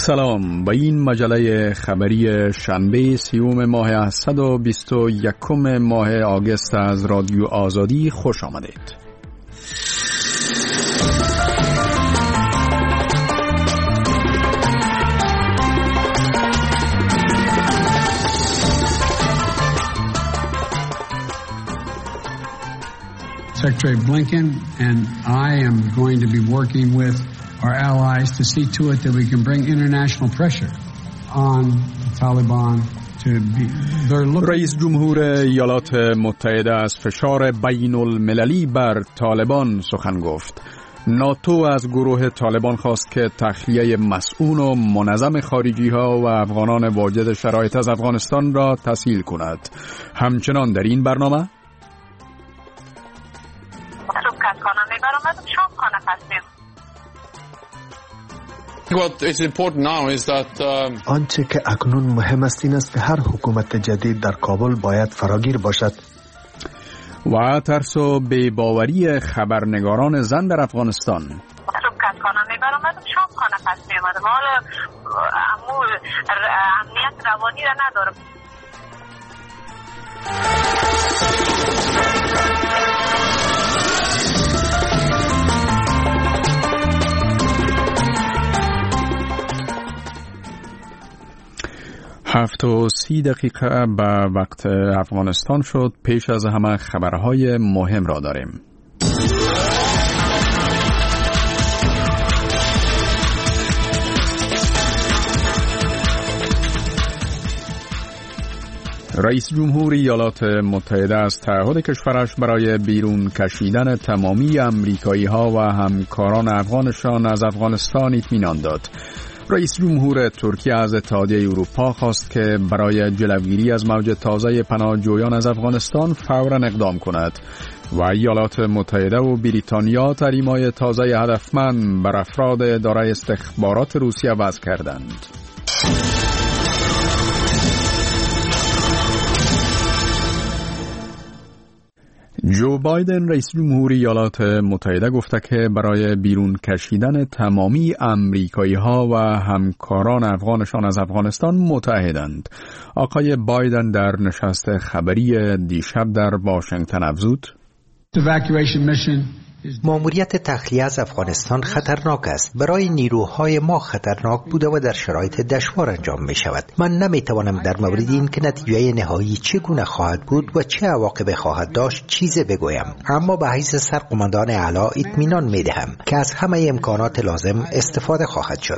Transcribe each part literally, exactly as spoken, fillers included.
سلام، به این مجله خبری شنبه سیوم ماه صد و بیست و یکم ماه آگوست از رادیو آزادی خوش آمدید. Secretary Blinken and I am going to be working with our allies to see to it that we can bring international pressure on the Taliban to be they're looking. رئیس جمهور ایالات متحده از فشار بین المللی بر طالبان سخن گفت. ناتو از گروه طالبان خواست که تخلیه مسئول و منظم خارجی ها و افغانان واجد شرایط از افغانستان را تسهیل کند. همچنان در این برنامه What is important now is that uh, آنچه که اکنون مهم است این است که هر حکومت جدید در کابل باید فراگیر باشد. و ترس و بی‌باوری خبرنگاران زن در افغانستان. امنیت روانی را ندارم. هفت و سی دقیقه به وقت افغانستان شد. پیش از همه خبرهای مهم را داریم. رئیس جمهور ایالات متحده از تعهد کشورش برای بیرون کشیدن تمامی امریکایی ها و همکاران افغانشان از افغانستان اطمینان داد. رئیس جمهور ترکیه از اتحادیه اروپا خواست که برای جلوگیری از موج تازه پناهجویان از افغانستان فوراً اقدام کند و ایالات متحده و بریتانیا تحریم‌های تازه هدفمند بر افراد اداره استخبارات روسیه وضع کردند. جو بایدن رئیس جمهور ایالات متحده گفته که برای بیرون کشیدن تمامی امریکایی ها و همکاران افغانشان از افغانستان متحدند. آقای بایدن در نشست خبری دیشب در واشنگتن افزود: ماموریت تخلیه از افغانستان خطرناک است. برای نیروهای ما خطرناک بوده و در شرایط دشوار انجام می شود. من نمی توانم در مورد این که نتیجه نهایی چگونه خواهد بود و چه عواقبی خواهد داشت چیزی بگویم، اما به حیث سرقماندان اعلی اطمینان می دهم که از همه امکانات لازم استفاده خواهد شد.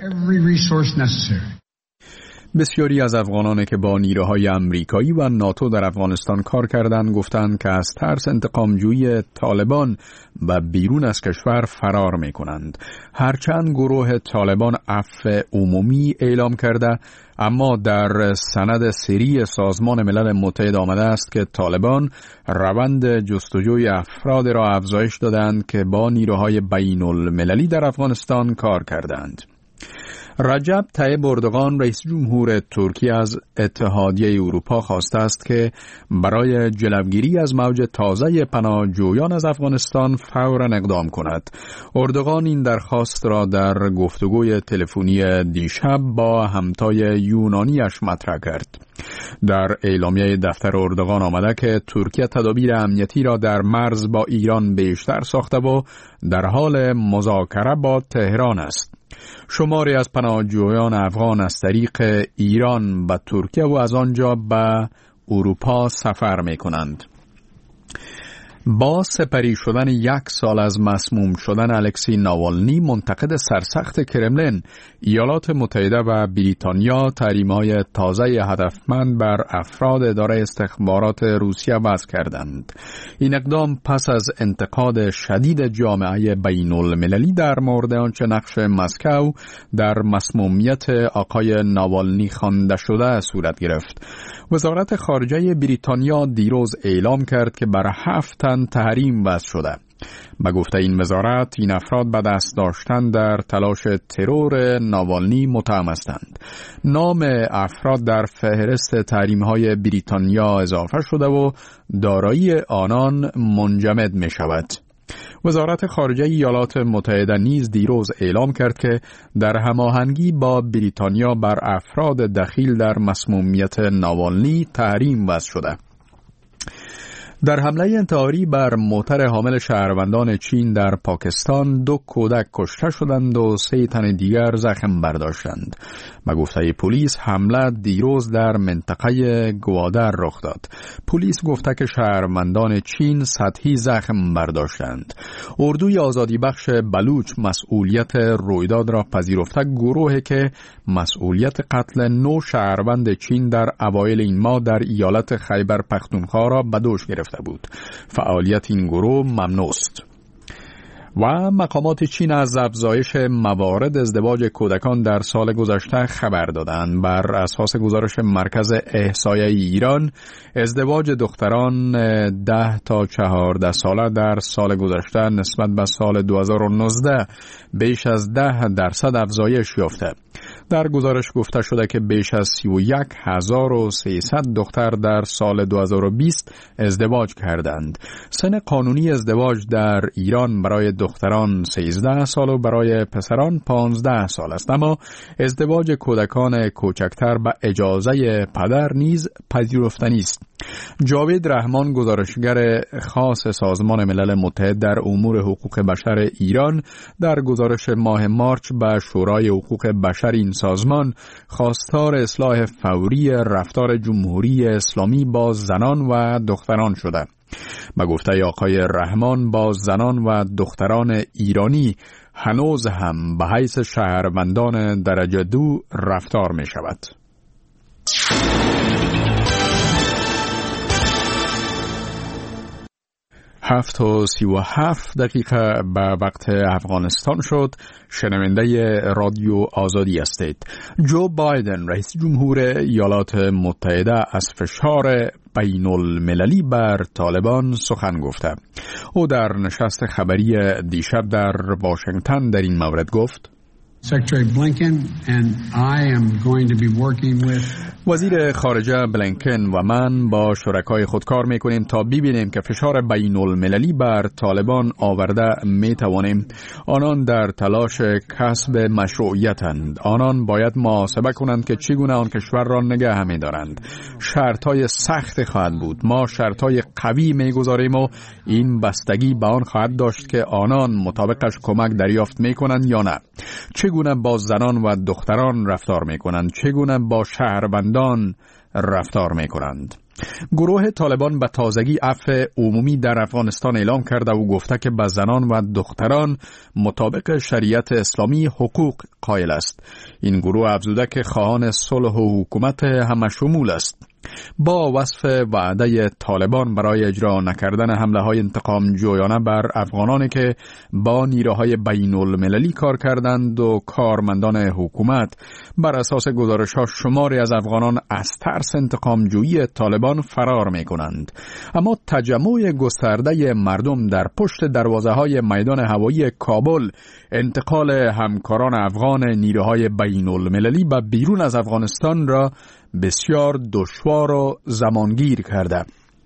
بسیاری از افغانانی که با نیروهای امریکایی و ناتو در افغانستان کار کردند گفتند که از ترس انتقامجویی طالبان و بیرون از کشور فرار می کنند. هرچند گروه طالبان عفو عمومی اعلام کرده، اما در سند سری سازمان ملل متحد آمده است که طالبان روند جستجوی افراد را افزایش دادند که با نیروهای بین المللی در افغانستان کار کردند. رجب طیب اردوغان رئیس جمهور ترکیه از اتحادیه اروپا خواسته است که برای جلوگیری از موج تازه پناهجویان از افغانستان فوراً اقدام کند. اردوغان این درخواست را در گفتگوی تلفنی دیشب با همتای یونانیش مطرح کرد. در اعلامیه دفتر اردوغان آمده که ترکیه تدابیر امنیتی را در مرز با ایران بیشتر ساخته و در حال مذاکره با تهران است. شماری از پناهجویان افغان از طریق ایران به ترکیه و از آنجا به اروپا سفر می کنند. با سپری شدن یک سال از مسموم شدن الکسی ناوالنی، منتقد سرسخت کرملین، ایالات متحده و بریتانیا تحریم‌های تازه هدفمند بر افراد اداره استخبارات روسیه وضع کردند. این اقدام پس از انتقاد شدید جامعه بین المللی در مورد آنچه نقش مسکو در مسمومیت آقای ناوالنی خوانده شده صورت گرفت. وزارت خارجه بریتانیا دیروز اعلام کرد که بر هفت تن تحریم وضع شده. به گفته این وزارت، این افراد به دست داشتن در تلاش ترور ناوالنی متهم هستند. نام افراد در فهرست تحریم‌های بریتانیا اضافه شده و دارایی آنان منجمد می شود. وزارت خارجه ایالات متحده نیز دیروز اعلام کرد که در هماهنگی با بریتانیا بر افراد دخیل در مسمومیت ناوالنی تحریم وضع شده. در حمله انتحاری بر موتر حامل شهروندان چین در پاکستان دو کودک کشته شدند و سه تن دیگر زخم برداشتند. به گفته پلیس حمله دیروز در منطقه گوادر رخ داد. پلیس گفته که شهروندان چین سطحی زخم برداشتند. اردوی آزادی بخش بلوچ مسئولیت رویداد را پذیرفته گروهی که مسئولیت قتل نو شهروند چین در اوایل این ماه در ایالت خیبر پختونخوا را به دوش گرفته بود. فعالیت این گروه ممنوع است. و مقامات چین از افزایش موارد ازدواج کودکان در سال گذشته خبر دادند. بر اساس گزارش مرکز احصایه ایران، ازدواج دختران ده تا چهارده ساله در سال گذشته نسبت به سال دو هزار و نوزده بیش از ده درصد افزایش یافته. در گزارش گفته شده که بیش از سی و یک هزار و سیصد دختر در سال دو هزار و بیست ازدواج کردند. سن قانونی ازدواج در ایران برای دختران سیزده سال و برای پسران پانزده سال است، اما ازدواج کودکان کوچکتر به اجازه پدر نیز پذیرفتنی است. جاوید رحمان، گزارشگر خاص سازمان ملل متحد در امور حقوق بشر ایران، در گزارش ماه مارچ به شورای حقوق بشر این سازمان خواستار اصلاح فوری رفتار جمهوری اسلامی با زنان و دختران شده. به گفته آقای رحمان، با زنان و دختران ایرانی هنوز هم به حیث شهروندان درجه دو رفتار می شود. هفت و سی و هفت دقیقه به وقت افغانستان شد. شنونده رادیو آزادی هستید. جو بایدن رئیس جمهور ایالات متحده از فشار بین المللی بر طالبان سخن گفته. او در نشست خبری دیشب در واشنگتن در این مورد گفت: Secretary Blinken and I am going to be working with وزیر خارجه بلینکن و من با شرکای خود کار میکنیم تا ببینیم که فشار بین المللی بر طالبان آورده میتوانیم. آنان در تلاش کسب مشروعیتند. آنان باید محاسبه کنند که چگونه آن کشور را نگه می‌دارند. شرطهای سخت خواهد بود. ما شرطهای قوی میگذاریم و این بستگی به آن خواهد داشت که آنان مطابقش کمک دریافت میکنند یا نه. چگونه با زنان و دختران رفتار میکنند، چگونه با شهروندان رفتار میکنند. گروه طالبان به تازگی عفو عمومی در افغانستان اعلام کرده و گفته که به زنان و دختران مطابق شریعت اسلامی حقوق قائل است. این گروه افزوده که خواهان صلح و حکومت همشمول است. با وصف وعده طالبان برای اجرا نکردن حمله های انتقام جویانه بر افغانانی که با نیروهای بین المللی کار کردند و کارمندان حکومت، بر اساس گزارش ها شماری از افغانان از ترس انتقام جویی طالبان فرار می کنند. اما تجمع گسترده مردم در پشت دروازه های میدان هوایی کابل انتقال همکاران افغان نیروهای بین المللی به بیرون از افغانستان را بسیار دشوار و زمانگیر کرده.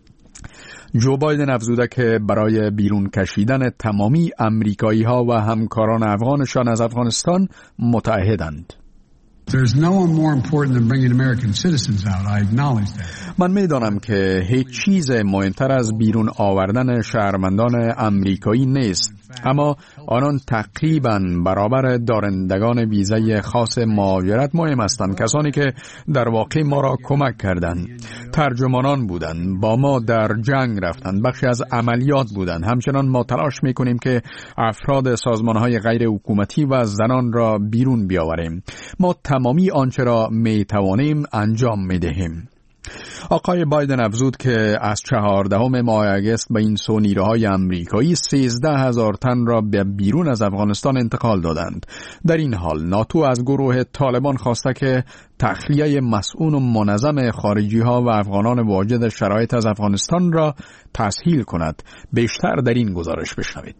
جو بایدن افزوده که برای بیرون کشیدن تمامی امریکایی ها و همکاران افغانشان از افغانستان متعهدند. There's no one more important than bringing American citizens out. I acknowledge that. من میدانم که هیچ چیز مهمتر از بیرون آوردن شهروندان امریکایی نیست، اما آنان تقریباً برابر دارندگان ویزای خاص مهاجرت مهم هستند. کسانی که در واقع ما را کمک کردند، ترجمانان بودند، با ما در جنگ رفتند، بخشی از عملیات بودند. همچنان ما تلاش میکنیم که افراد سازمانهای غیر حکومتی و زنان را بیرون بیاوریم. ما تمامی آنچه را میتوانیم انجام میدهیم. آقای بایدن افزود که از چهاردهم ماه اگست به این سو نیروهای امریکایی سیزده هزار تن را به بیرون از افغانستان انتقال دادند. در این حال ناتو از گروه طالبان خواسته که تخلیه مسئول و منظم خارجی ها و افغانان واجد شرایط از افغانستان را تسهیل کند. بیشتر در این گزارش بشنوید.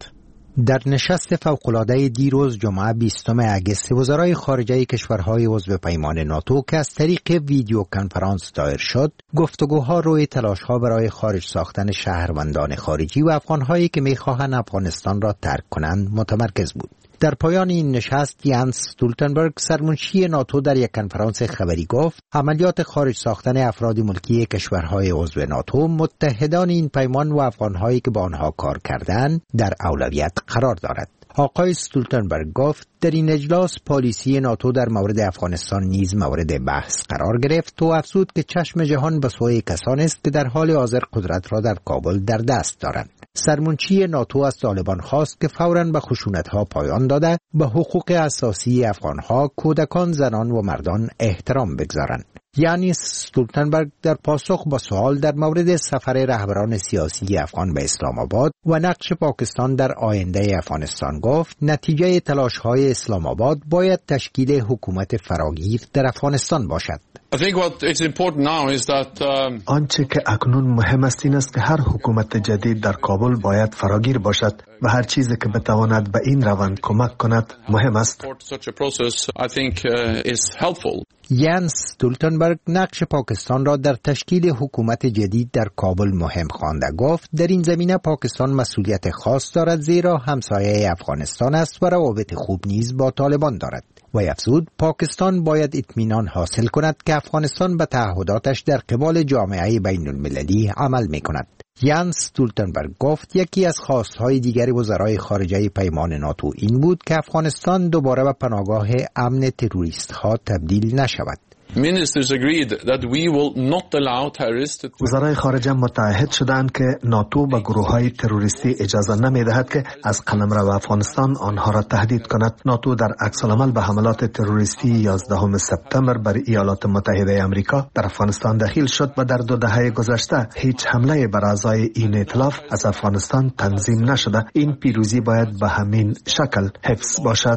در نشست فوق‌العاده دیروز جمعه بیستم اگست وزرای خارجه کشورهای عضو پیمان ناتو که از طریق ویدیو کنفرانس دایر شد، گفتگوها روی تلاش‌ها برای خارج ساختن شهروندان خارجی و افغان‌هایی که می‌خواهند افغانستان را ترک کنند متمرکز بود. در پایان این نشست یانس استولتنبرگ سرمنشی ناتو در یک کنفرانس خبری گفت عملیات خارج ساختن افراد ملکی کشورهای عضو ناتو متحدان این پیمان و افغان‌هایی که با آنها کار کردند در اولویت قرار دارد. آقای استولتنبرگ گفت در این اجلاس پالیسی ناتو در مورد افغانستان نیز مورد بحث قرار گرفت و افزود که چشم جهان به سوی کسانی است که در حال حاضر قدرت را در کابل در دست دارند. سرمنشی ناتو از طالبان خواست که فوراً به خشونت‌ها پایان داده به حقوق اساسی افغان‌ها، کودکان، زنان و مردان احترام بگذارند. یانس استولتنبرگ در پاسخ با سوال در مورد سفر رهبران سیاسی افغان به اسلام آباد و نقش پاکستان در آینده افغانستان گفت نتیجه تلاش‌های اسلام آباد باید تشکیل حکومت فراگیر در افغانستان باشد. I think what is important now is that um, آنچه که اکنون مهم است این است که هر حکومت جدید در کابل باید فراگیر باشد و هر چیزی که بتواند به این روند کمک کند مهم است. such a process I think uh, is helpful. یانس استولتنبرگ نقش پاکستان را در تشکیل حکومت جدید در کابل مهم خوانده گفت در این زمینه پاکستان مسئولیت خاص دارد زیرا همسایه افغانستان است و روابط خوب نیز با طالبان دارد. و افزود پاکستان باید اطمینان حاصل کند که افغانستان به تعهداتش در قبال جامعه بین المللی عمل می کند. یانس استولتنبرگ گفت یکی از خواستهای دیگر وزرای خارجه پیمان ناتو این بود که افغانستان دوباره به پناهگاه امن تروریست ها تبدیل نشود. Ministers agreed that we will not allow terrorists to... وزرای خارجه متعهد شدند که ناتو به گروه‌های تروریستی اجازه نمی‌دهد که از قلمرو افغانستان آنها را تهدید کند. ناتو در عکس‌العمل به حملات تروریستی یازدهم سپتامبر بر ایالات متحده آمریکا در افغانستان دخیل شد و در دو دهه گذشته هیچ حمله بر اعضای این ائتلاف از افغانستان تنظیم نشده. این پیروزی باید به همین شکل حفظ باشد.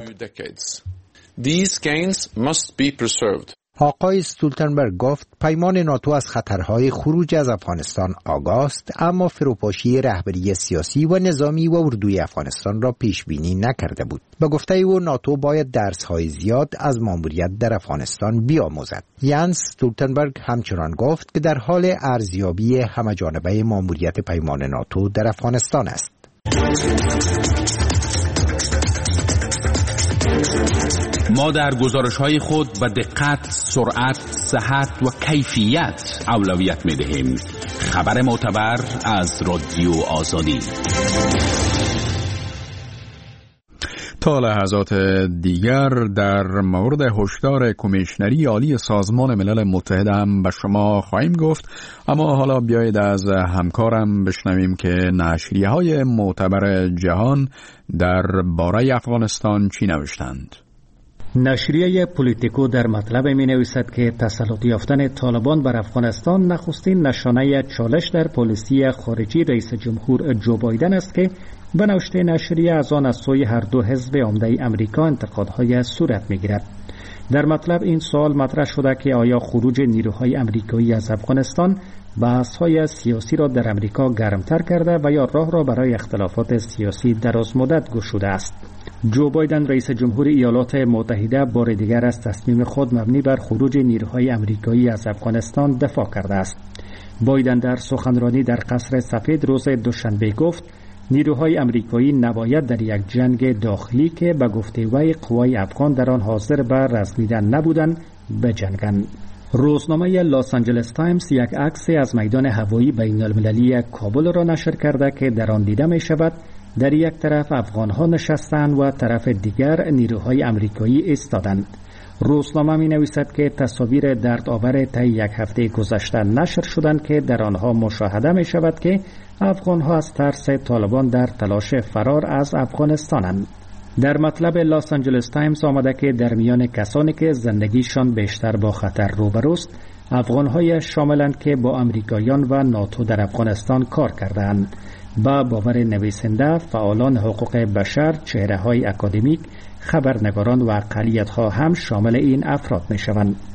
These gains must be preserved. آقای استولتنبرگ گفت پیمان ناتو از خطرهای خروج از افغانستان آگاه است اما فروپاشی رهبری سیاسی و نظامی و اردوی افغانستان را پیش بینی نکرده بود. به گفته او ناتو باید درس‌های زیاد از ماموریت در افغانستان بیاموزد. یانس استولتنبرگ همچنان گفت که در حال ارزیابی همه‌جانبه ماموریت پیمان ناتو در افغانستان است. ما در گزارش‌های خود به دقت، سرعت، صحت و کیفیت اولویت می‌دهیم. خبر معتبر از رادیو آزادی. تا لحظات دیگر در مورد هشدار کمیشنری عالی سازمان ملل متحد هم به شما خواهیم گفت، اما حالا بیایید از همکارم بشنویم که نشریه‌های معتبر جهان در باره افغانستان چی نوشتند. نشریه پولیتیکو در مطلب می نویسد که تسلط یافتن طالبان بر افغانستان نخستین نشانه چالش در پالیسی خارجی رئیس جمهور جو بایدن است که به نوشته نشریه از آن از سوی هر دو حزب عمده امریکا انتقادهای صورت می گیرد. در مطلب این سوال مطرح شده که آیا خروج نیروهای امریکایی از افغانستان بحث‌های سیاسی را در امریکا گرمتر کرده و یا راه را برای اختلافات سیاسی درازمدت گشوده است. جو بایدن رئیس جمهور ایالات متحده بار دیگر از تصمیم خود مبنی بر خروج نیروهای امریکایی از افغانستان دفاع کرده است. بایدن در سخنرانی در قصر سفید روز دوشنبه گفت نیروهای امریکایی نباید در یک جنگ داخلی که به گفته وی قوای افغان در آن حاضر به رزمیدن نبودند بجنگند. روزنامه لاس آنجلس تایمز یک عکس از میدان هوایی بین المللی کابل را نشر کرده که در آن دیده می شود در یک طرف افغان‌ها نشستند و طرف دیگر نیروهای امریکایی ایستادند. روزنامه می نویسد که تصاویر دردآور طی یک هفته گذشته نشر شدند که در آنها مشاهده می شود که افغان‌ها از ترس طالبان در تلاش فرار از افغانستانند. در مطلب لاس آنجلس تایمز آمده که در میان کسانی که زندگیشان بیشتر با خطر روبروست افغان‌های شاملند که با امریکایان و ناتو در افغانستان کار کردند. با باور نویسنده، فعالان حقوق بشر، چهره‌های اکادمیک، خبرنگاران و اقلیت‌ها هم شامل این افراد می‌شوند.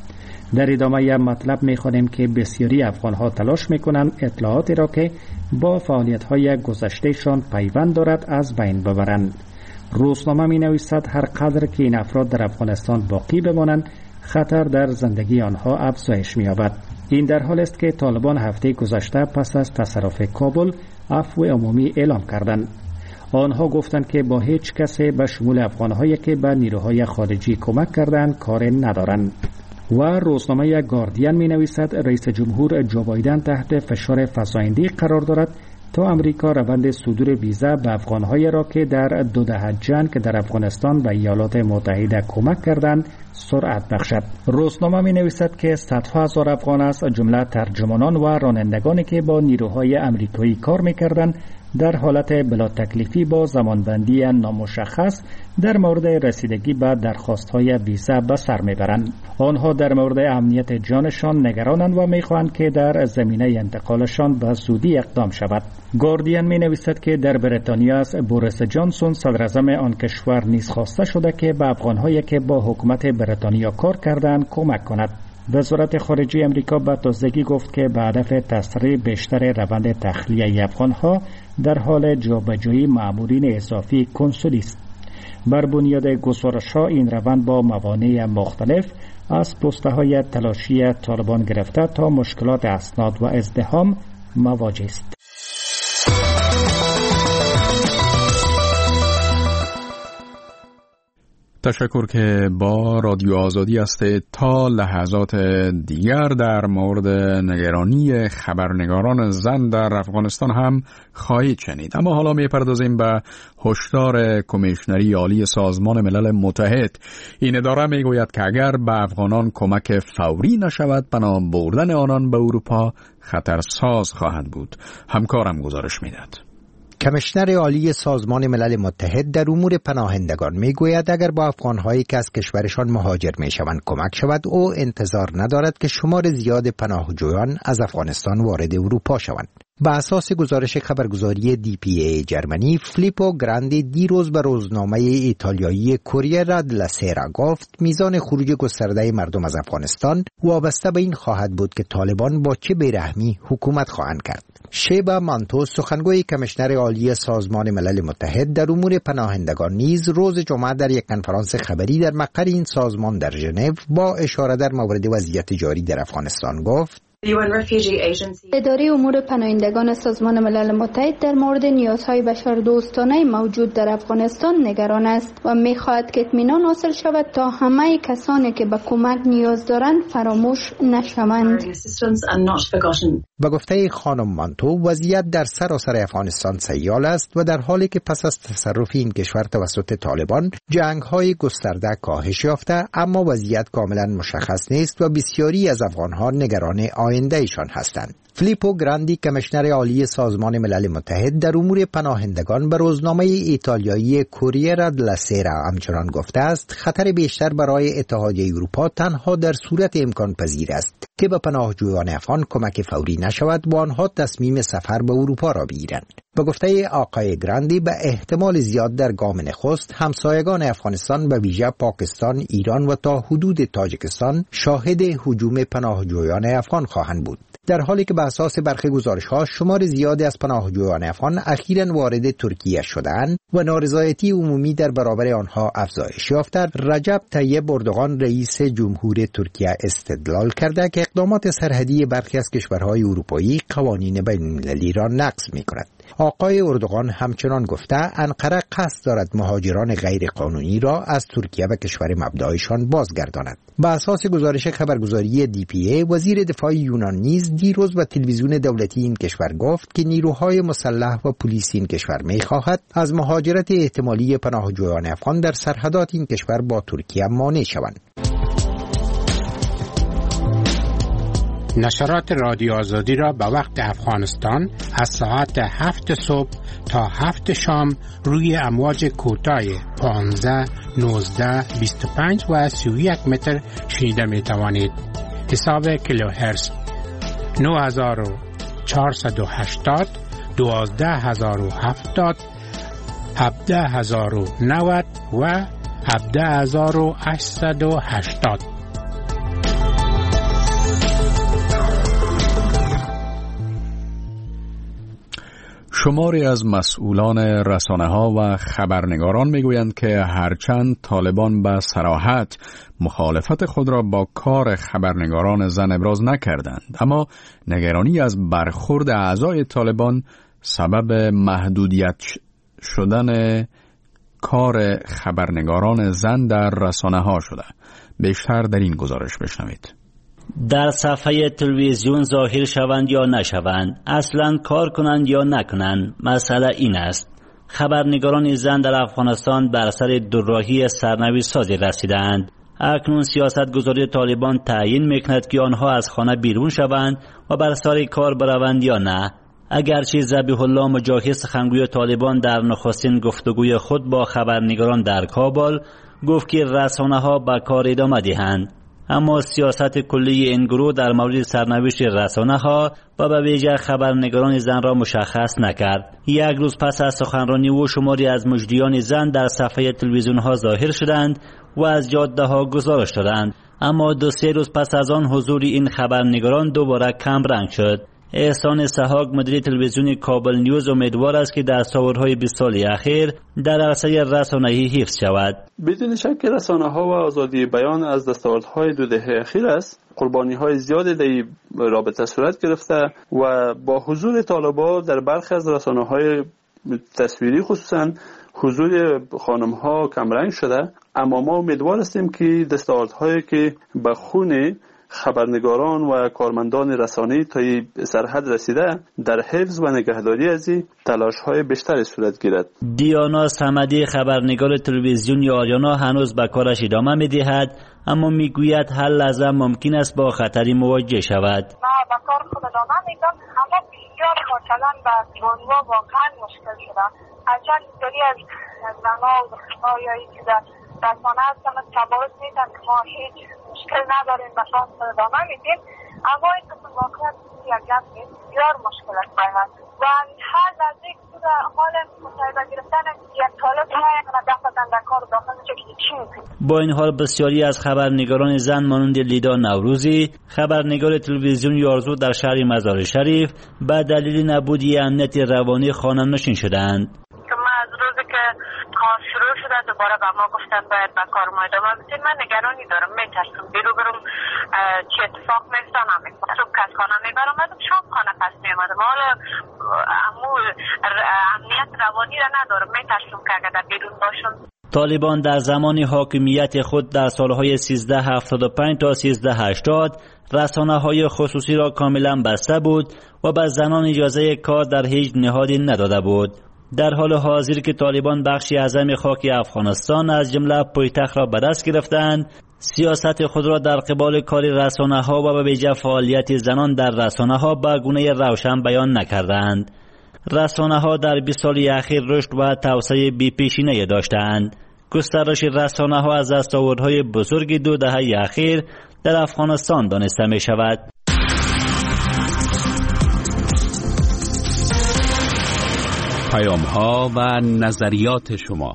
در ادامه مطلب می‌خوانیم که بسیاری افغان‌ها تلاش می‌کنند اطلاعاتی را که با فعالیت‌های گذشتهشان پیوند دارد از بین ببرند. روزنامه می‌نویسد هر قدر که این افراد در افغانستان باقی بمانند خطر در زندگی آنها افزایش می‌یابد. این در حال است که طالبان هفته گذشته پس از تصرف کابل عفو عمومی اعلام کردند. آنها گفتند که با هیچ کسی به شمول افغان‌هایی که به نیروهای خارجی کمک کردند کار ندارند. و روزنامه گاردین می نویسد رئیس جمهور جو بایدن تحت فشار فزاینده‌ای قرار دارد تا امریکا روند صدور ویزا به افغان‌هایی را که در دو دهه جنگ در افغانستان و ایالات متحده کمک کردند سرعت بخشد. روزنامه می نویسد که صدها هزار افغان از جمله ترجمانان و رانندگانی که با نیروهای امریکایی کار می کردند در حالت بلا تکلیفی با زمانبندی نامشخص در مورد رسیدگی به درخواست‌های ویزا به سر می‌برند. آنها در مورد امنیت جانشان نگرانند و می‌خواهند که در زمینه انتقالشان به زودی اقدام شود. گاردین می‌نویسد که در بریتانیا از بوریس جانسون صدراعظم آن کشور نیز خواسته شده که به افغان‌هایی که با حکومت بریتانیا کار کردند کمک کند. وزارت خارجه امریکا به تازگی گفت که به هدف تسریع بیشتر روند تخلیه افغان‌ها در حال جابجایی مأمورین اضافی کنسولی است. بر بنیاد گزارش‌ها این روند با موانع مختلف از پست‌های تلاشی طالبان گرفته تا مشکلات اسناد و ازدحام مواجه است. تشکر که با رادیو آزادی است. تا لحظات دیگر در مورد نگرانی خبرنگاران زن در افغانستان هم خواهید شنید. اما حالا می‌پردازیم به هشدار کمیشنری عالی سازمان ملل متحد. این اداره میگوید که اگر به افغانان کمک فوری نشود پناه بردن آنان به اروپا خطرساز خواهد بود. همکارم گزارش می‌دهد. کمیشنر عالی سازمان ملل متحد در امور پناهندگان میگوید اگر با افغان‌هایی که از کشورشان مهاجر میشوند کمک شود او انتظار ندارد که شمار زیاد پناهجویان از افغانستان وارد اروپا شوند. به اساس گزارش خبرگزاری دی پی ای جرمنی، فلیپو گراندی دیروز به روزنامه ایتالیایی کوریره دلا سیرا گفت میزان خروج گسترده مردم از افغانستان وابسته به این خواهد بود که طالبان با چه بیرحمی حکومت خواهند کرد. شیبا مانتو سخنگوی کمیشنر عالی سازمان ملل متحد در امور پناهندگان نیز روز جمعه در یک کنفرانس خبری در مقر این سازمان در ژنو با اشاره در مورد وضعیت جاری در افغانستان گفت اداره امور پناهندگان سازمان ملل متحد در مورد نیازهای بشردوستانه موجود در افغانستان نگران است و می‌خواهد که اطمینان حاصل شود تا همه کسانی که به کمک نیاز دارند فراموش نشوند. به گفته خانم مانتو وضعیت در سراسر افغانستان سیال است و در حالی که پس از تصرف این کشور توسط طالبان جنگ‌های گسترده کاهش یافته اما وضعیت کاملا مشخص نیست و بسیاری از افغان‌ها نگران آینده ایشان هستند. فلیپو گراندی کمیشنر عالی سازمان ملل متحد در امور پناهندگان به روزنامه ایتالیایی کوریره دلا سیرا همچنان گفته است خطر بیشتر برای اتحادیه اروپا تنها در صورت امکان پذیر است که به پناهجویان افغان کمک فوری نشود و آنها تصمیم سفر به اروپا را بگیرند. به گفته آقای گراندی به احتمال زیاد در گام نخست همسایگان افغانستان به ویژه پاکستان، ایران و تا حدود تاجیکستان شاهد هجوم پناهجویان افغان خواهند بود. در حالی که به اساس برخی گزارش‌ها شمار زیادی از پناهجویان افغان اخیراً وارد ترکیه شدند و نارضایتی عمومی در برابر آنها افزایش یافته، رجب طیب اردوغان رئیس جمهور ترکیه استدلال کرده که اقدامات سرحدی برخی از کشورهای اروپایی قوانین بین‌المللی را نقض می‌کند. آقای اردوغان همچنان گفته انقره قصد دارد مهاجران غیر قانونی را از ترکیه و کشور مبدأشان بازگرداند. به اساس گزارش خبرگزاری دی پی ای وزیر دفاع یونان نیز دیروز به تلویزیون دولتی این کشور گفت که نیروهای مسلح و پلیس این کشور می‌خواهد از مهاجرت احتمالی پناهجویان افغان در سرحدات این کشور با ترکیه مانع شوند. نشرات رادیو آزادی را به وقت افغانستان از ساعت هفت صبح تا هفت شام روی امواج کوتاه پانزده، نوزده، بیست و پنج و سی و یک متر شنیده می توانید. حساب کیلوهرتز نه هزار و چهارصد و هشتاد، دوازده هزار و هفتاد، هفده هزار و نود و هفده هزار و هشتصد و هشتاد. شماری از مسئولان رسانه‌ها و خبرنگاران میگویند که هرچند طالبان به صراحت مخالفت خود را با کار خبرنگاران زن ابراز نکردند، اما نگرانی از برخورد اعضای طالبان سبب محدودیت شدن کار خبرنگاران زن در رسانه‌ها شده. بیشتر در این گزارش بشنوید. در صفحه تلویزیون ظاهر شوند یا نشوند، اصلا کار کنند یا نکنند، مسئله این است. خبرنگاران زن در افغانستان بر سر دوراهی سرنوشت سازی رسیدند. اکنون سیاست گذاری طالبان تعیین میکند که آنها از خانه بیرون شوند و بر سر کار بروند یا نه. اگرچه ذبیح الله مجاهد سخنگوی طالبان در نخستین گفتگوی خود با خبرنگاران در کابل گفت که رسانه‌ها به کار ادامه دهند، اما سیاست کلی این گروه در مورد سرنوشت رسانه‌ها و به ویژه خبرنگاران زن را مشخص نکرد. یک روز پس از سخنرانی او شماری از مجریان زن در صفحه تلویزیون‌ها ظاهر شدند و از جاده‌ها گزارش دادند، اما دو سه روز پس از آن حضور این خبرنگاران دوباره کم رنگ شد. احسان سحاق مدیر تلویزیون کابل نیوز امیدوار است که دستاوردهای بیست سال اخیر در عرصه رسانه‌ای حفظ شود. بدون شک رسانه‌ها و آزادی بیان از دستاوردهای دو دهه اخیر است. قربانی‌های زیادی در این رابطه صورت گرفته و با حضور طالبان در برخی از رسانه‌های تصویری خصوصاً حضور خانم‌ها کمرنگ شده، اما ما امیدوار هستیم که دستاوردهایی که به خون خبرنگاران و کارمندان رسانه‌ای تا سرحد رسیده در حفظ و نگهداری از این تلاش‌های بیشتری صورت گیرد. دیانا صمدی خبرنگار تلویزیون آریانا هنوز به کارش ادامه می‌دهد، اما میگوید هر لحظه ممکن است با خطری مواجه شود. ما با کار خود ادامه میدم، اما بسیار مثلا به جانوا واقعا مشکل شده. هرچند اینطوری از زنها و دخترها یا اینکه در رسانه هستن تبارز میدن که ما هیچ مشکل نداریم به کار خود ادامه میدیم، اما این قسم واقعیت یک گپ نیست، بسیار مشکل است باید و هر لحظه که در حال مصاحبه گرفتن یک طالب های دفتن در کار داخل میشه که چی میکنیم. با این حال بسیاری از خبرنگاران زن مانند لیدا نوروزی خبرنگار تلویزیون یارزو در شهر مزار شریف به دلیل نبود امنیت روانی خانه نشین شدند. از روزی که کار شروع شده دوباره به ما گفتن باید به کار ما ادامه بدیم، من نگرانی دارم، میترسم بیرو برم چه اتفاق میفته نمیفته. صبح که از خانه میبرم شام خانه پس میامدم، حالا امو امنیت روانی را ندارم، میترسم که اگر در بیرون باشم. طالبان در زمان حاکمیت خود در سالهای سیزده هفتاد و پنج تا سیزده هشتاد رسانه‌های خصوصی را کاملا بسته بود و به زنان اجازه کار در هیچ نهادی نداده بود. در حال حاضر که طالبان بخشی اعظم خاک افغانستان از جمله پایتخت را به دست گرفتند، سیاست خود را در قبال کار رسانه‌ها و به ویژه فعالیت زنان در رسانه‌ها به گونه روشن بیان نکردند. رسانه‌ها در بیست سال اخیر رشد و توسعه بی‌پیشینه‌ای داشتند. گسترش رسانه‌ها از دستاوردهای بزرگ دو دهه اخیر در افغانستان دانسته می شود. پیام ها و نظریات شما.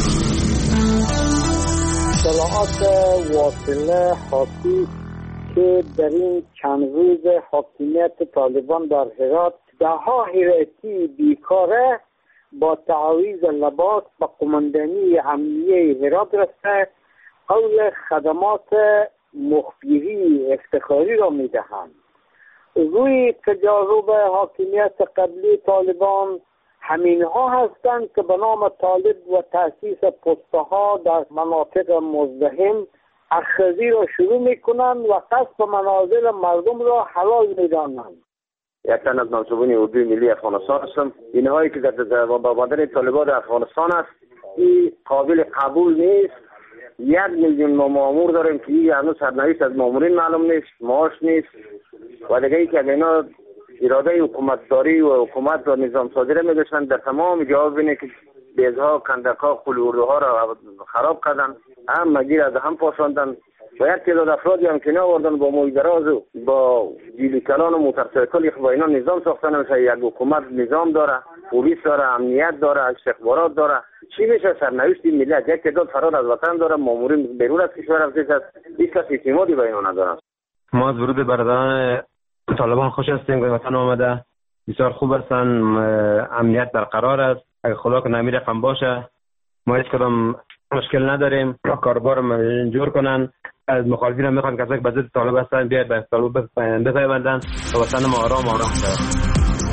اطلاعات واصله حاکی که در این چند روز حاکمیت طالبان در هرات ده ها هراتی بیکاره با تعاویض لباس به قماندانی امنیه هرات رسته قول خدمات مخبری افتخاری را می دهند. روی تجارب حاکمیت قبلی طالبان همین ها هستند که به نام طالب و تأسیس پستها در مناطق مزدحم اخذی را شروع می کنند و قصد منازل مردم را حلال می دانند. یک تن از منصوبان اردوی ملی افغانستان هستم. اینهایی که در بابادر طالبان در افغانستان است این قابل قبول نیست. یک میلیون ما مامور داریم که این هنوز سرنوشت از مامورین معلوم نیست، معاش نیست و دیگه ای که اینا اراده حکومتداری و حکومت و نظام سازی را می‌داشتند در تمام جواب بینه که بیزها، کندک‌ها، قلوردوها را خراب کردن، هم مگیر از هم پاشاندن و یک تعداد افرادی هم که نآوردن با موی دراز و با جیلی کلان و موتورسیکل با اینا نظام ساختن. مثلا یک حکومت نظام داره، پلیس داره، امنیت داره، استخبارات داره. چی میشه سرنوشت این ملت؟ یک تعداد فرار از وطن داره، مامورین بیرون از کشور رفته است، هیچ کس اعتمادی به اینا نداره. ما از ورود برادران طالبان خوش هستیم که وطن آمده بسیار خوب هستن، امنیت برقرار است. اگه خدا کنه همین رقم باشه ما هیچ کدام مشکل نداریم. کاربار جور کنن. از مخالفین هم میخوان کسایی که به ضد طالب هستن بیاید به طالب بپیوندن تا وطن ما آرام آرام شود.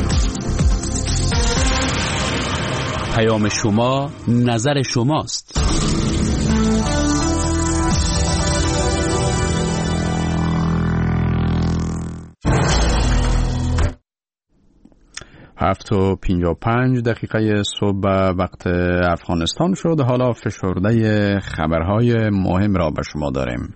پیام شما نظر شماست. هفت و پینجا پنج دقیقه صبح وقت افغانستان شد. حالا فشرده خبرهای مهم را به شما داریم.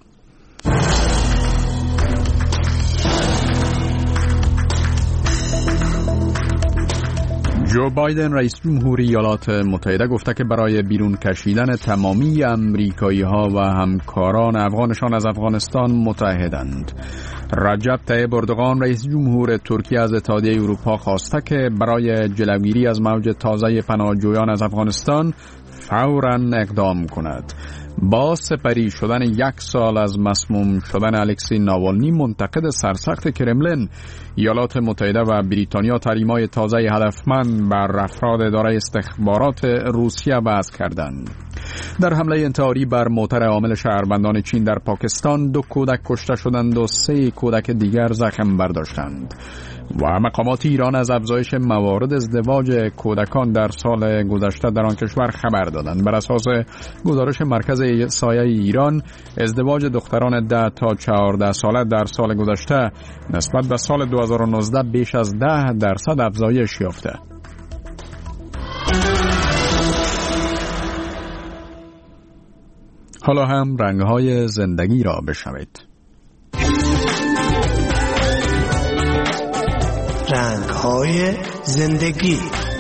جو بایدن رئیس جمهوری ایالات متحده گفته که برای بیرون کشیدن تمامی امریکایی ها و همکاران افغانشان از افغانستان متحدند. رجب طیب اردوغان رئیس جمهور ترکیه از اتحادیه اروپا خواسته که برای جلوگیری از موج تازه پناهجویان از افغانستان فوراً اقدام کند. با سپری شدن یک سال از مسموم شدن الکسی ناوالنی منتقد سرسخت کرملین، ایالات متحده و بریتانیا تحریم‌های تازه هدفمند بر افراد اداره استخبارات روسیه وضع کردند. در حمله انتحاری بر موتر عامل شهروندان چین در پاکستان دو کودک کشته شدند و سه کودک دیگر زخم برداشتند. و مقامات ایران از افزایش موارد ازدواج کودکان در سال گذشته در آن کشور خبر دادند. بر اساس گزارش مرکز سایه ایران، ازدواج دختران ده تا چهارده ساله در سال گذشته نسبت به سال دو هزار و نوزده بیش از ده درصد افزایش یافته. حالا هم رنگ‌های زندگی را بشنوید. رنگ‌های زندگی.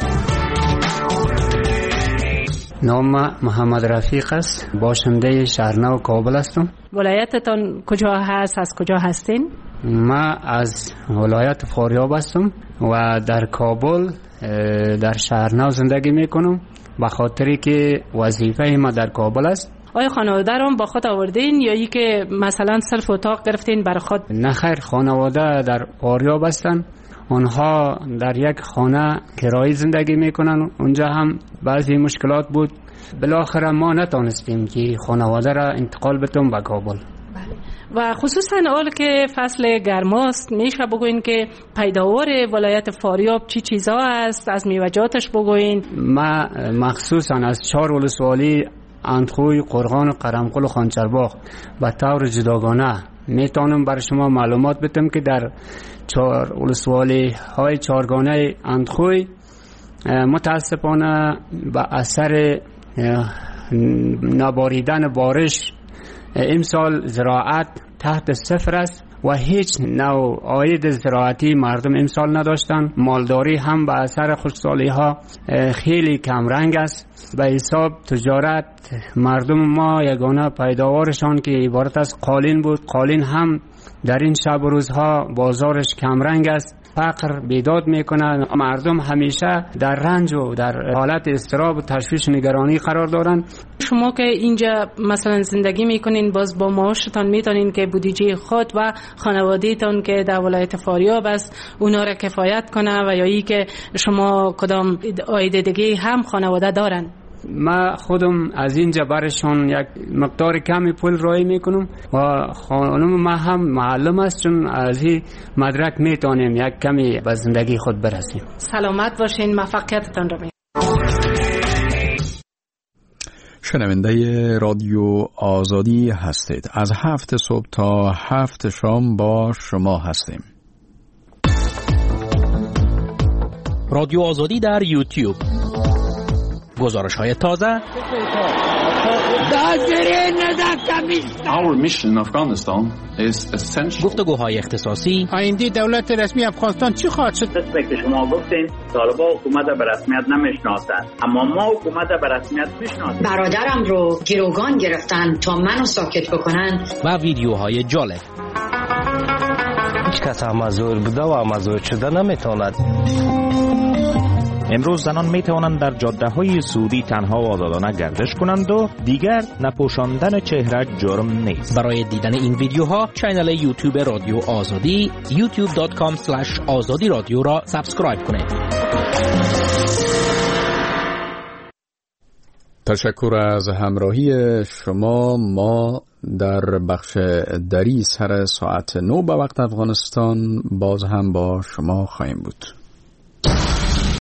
نام محمد رفیق است، باشنده شهرنو کابل هستم. ولایتتان کجا هست؟ از کجا هستین؟ ما از ولایت فاریاب هستم و در کابل در شهرنو زندگی میکنم به خاطری که وظیفه ما در کابل است. آیا خانواده رو با خود آوردین یا ای که مثلا صرف اتاق گرفتین برای خود؟ نه خیر، خانواده در فاریاب هستن. اونها در یک خانه کرایی زندگی میکنن. اونجا هم بعضی مشکلات بود. بالاخره ما نتونستیم که خانواده را انتقال بدیم به کابل. و خصوصا اول که فصل گرماست، میشه بگوین که پیداوار ولایت فاریاب چی چیزا است؟ از میوه‌جاتش بگوین. ما مخصوصا از چهار ولسوالی اندخوی، قرغان، قرمقل و خانچرباغ به طور جداگانه میتونم برای شما معلومات بدم که در چهار ولسوالی های چهارگانه اندخوی متاسفانه به اثر نباریدن بارش امسال زراعت تحت صفر است و هیچ نوع عاید زراعتی مردم امسال نداشتن. مالداری هم به اثر خشکسالی ها خیلی کم رنگ است. به حساب تجارت مردم ما یگانه پیداوارشان که عبارت از قالین بود، قالین هم در این شب و روزها بازارش کم رنگ است. فقر بیداد میکنه. مردم همیشه در رنج و در حالت اضطراب و تشویش و نگرانی قرار دارن. شما که اینجا مثلا زندگی میکنین، باز با معاشتان میتونین که بودجه خود و خانوادهتان که در ولایت فاریاب است اونا را کفایت کنه و یا ای که شما کدام عاید دیگه هم خانواده دارن؟ ما خودم از اینجا برشون یک مقدار کمی پول رای میکنم و خانم ما هم معلم است، چون از این مدرک میتونیم یک کمی به زندگی خود برسیم. سلامت باشین، موفقیتتان رو می شنونده رادیو آزادی هستید. از هفت صبح تا هفت شام با شما هستیم. رادیو آزادی در یوتیوب، گزارش های تازه. Our mission in Afghanistan is essential. گفتگوهای اختصاصی. آینده دولت رسمی افغانستان چی خواهد شد؟ مثل که شما گفتین طالبان حکومت به رسمیت نمیشناسند، اما ما حکومت به رسمیت میشناسیم. برادرم رو گروگان گرفتن تا منو ساکت بکنن. و ویدیوهای جالب. هیچ کس امازور بوده و امازور شده نمیتواند. امروز زنان می توانند در جاده های سعودی تنها و آزادانه گردش کنند و دیگر نپوشاندن چهره جرم نیست. برای دیدن این ویدیوها کانال یوتیوب رادیو آزادی یوتیوب دات کام اسلش آزادی رادیو را سابسکرایب کنید. تشکر از همراهی شما. ما در بخش دری سر ساعت نو به وقت افغانستان باز هم با شما خواهیم بود.